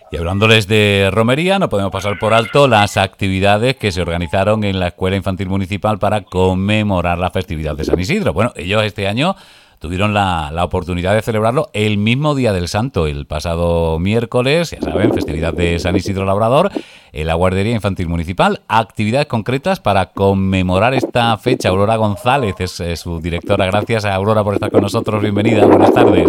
Y hablándoles de romería, no podemos pasar por alto las actividades que se organizaron en la Escuela Infantil Municipal para conmemorar la festividad de San Isidro. Bueno, ellos este año tuvieron la oportunidad de celebrarlo el mismo día del Santo, el pasado miércoles, ya saben, festividad de San Isidro Labrador, en la Guardería Infantil Municipal. Actividades concretas para conmemorar esta fecha. Aurora González es su directora. Gracias a Aurora por estar con nosotros. Bienvenida, buenas tardes.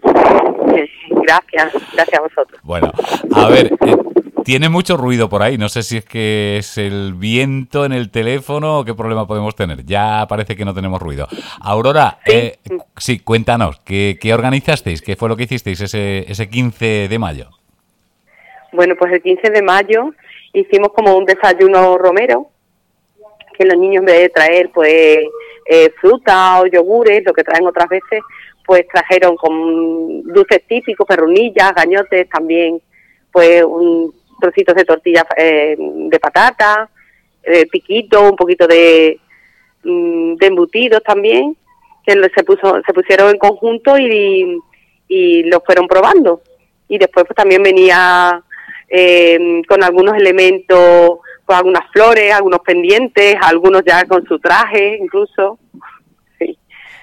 Gracias a vosotros. Bueno, a ver, tiene mucho ruido por ahí. No sé si es que es el viento en el teléfono o qué problema podemos tener. Ya parece que no tenemos ruido. Aurora, sí, cuéntanos, ¿qué organizasteis? ¿Qué fue lo que hicisteis ese 15 de mayo? Bueno, pues el 15 de mayo hicimos como un desayuno romero, que los niños en vez de traer pues fruta o yogures, lo que traen otras veces, pues trajeron con dulces típicos, perrunillas, gañotes, también pues trocitos de tortilla de patata, piquito, un poquito de embutidos también, que se pusieron en conjunto y los fueron probando. Y después pues también venía con algunos elementos, con algunas flores, algunos pendientes, algunos ya con su traje incluso. Sí.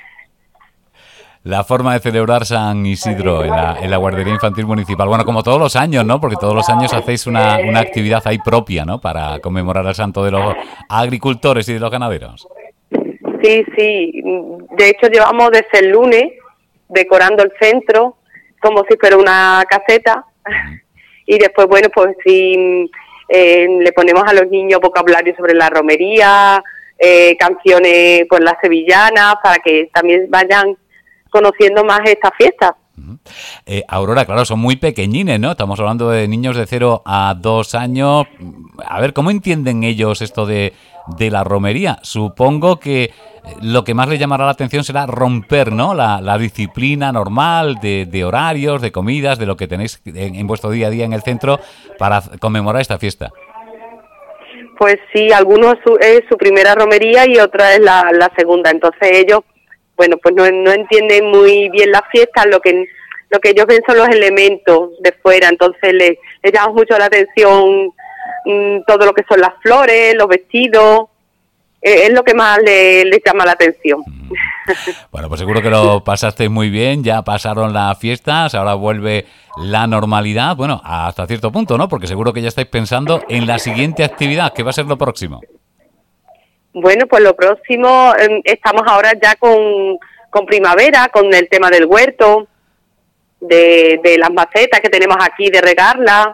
La forma de celebrar San Isidro en la Guardería Infantil Municipal. Bueno, como todos los años, ¿no? Porque todos los años hacéis una actividad ahí propia, ¿no? Para conmemorar al santo de los agricultores y de los ganaderos. Sí. De hecho, llevamos desde el lunes decorando el centro como si fuera una caseta. Y después, bueno, pues sí, le ponemos a los niños vocabulario sobre la romería, canciones con las sevillanas, para que también vayan conociendo más esta fiesta. Aurora, claro, son muy pequeñines, ¿no? Estamos hablando de niños de 0 a 2 años. A ver, ¿cómo entienden ellos esto de la romería? Supongo que lo que más les llamará la atención será romper, ¿no? La disciplina normal de horarios, de comidas, de lo que tenéis en vuestro día a día en el centro para conmemorar esta fiesta. Pues sí, algunos es su primera romería y otra es la segunda. Entonces ellos, bueno, pues no entienden muy bien la fiesta, lo que ellos ven son los elementos de fuera, entonces les llama mucho la atención todo lo que son las flores, los vestidos, es lo que más les llama la atención. Bueno, pues seguro que lo pasasteis muy bien, ya pasaron las fiestas, ahora vuelve la normalidad, bueno, hasta cierto punto, ¿no? Porque seguro que ya estáis pensando en la siguiente actividad, ¿qué va a ser lo próximo? Bueno, pues lo próximo, estamos ahora ya con primavera, con el tema del huerto, de las macetas que tenemos aquí, de regarlas.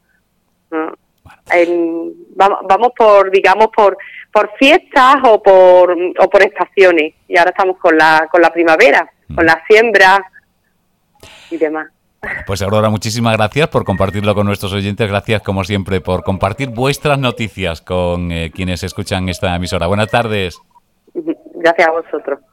Vamos por, digamos, por fiestas o por estaciones. Y ahora estamos con la primavera, con la siembra y demás. Pues Aurora, muchísimas gracias por compartirlo con nuestros oyentes. Gracias, como siempre, por compartir vuestras noticias con quienes escuchan esta emisora. Buenas tardes. Gracias a vosotros.